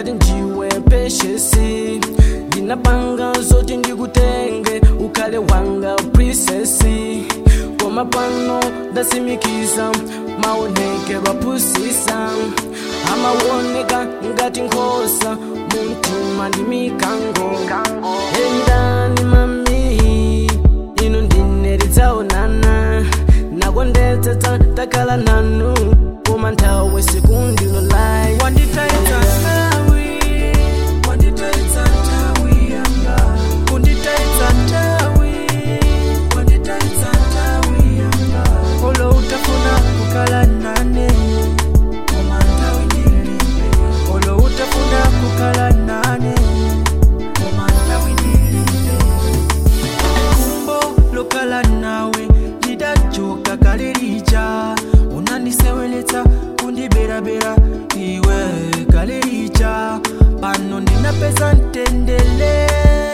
ngati ndiwe peshesi ndinapanga zoti ndikutenge ukhale wanga princesi koma pano ndasimikiza maoneke bapusisa amaoneka ngati nkhosa muntima ndi mikango endani mami inu ndine tidzaonana nakondetsetsa takhala nanu koma nthawi sikundilolai wanditaitsa nthawi wanditaitsa nthawi yanga kunditaitsa nthawi wanditaitsa nthawi yanga olo utafuna kukhala nane koma nthawi ndilibe olo utafuna kukhala nane koma nthawi ndilibe kumbo lokhala nawe lidachoka kale lija unaniseweletsa kundiberabera iwe kale lija pano ndinapeza ntendele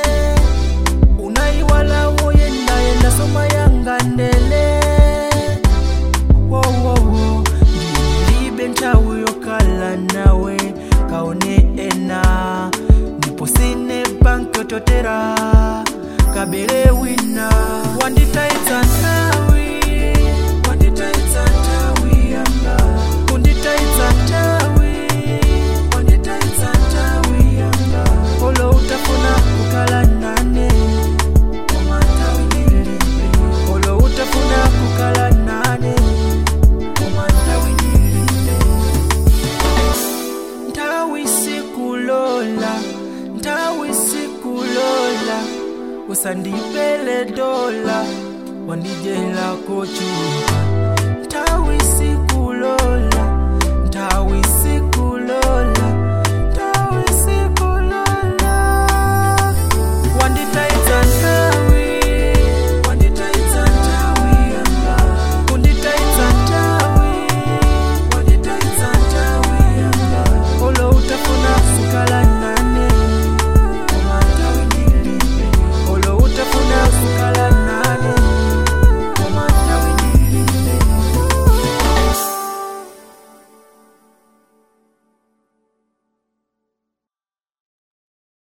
unaiwala woyendayenda soma yanga ndele wowowo ndilibe nthawi yokhala nawe kaone ena ndipo sine banki yototera kabele wina wanditaitsa nthawi wanditaitsa nthawi yanga kunditaitsa nthawi wanditaitsa nthawi yanga olo utafuna kukhala nane koma nthawi ndilibe olo utafuna kukhala nane koma nthawi ndilibe nthawi sikulola nthawi sikulola usandipele dola wandijela kochuka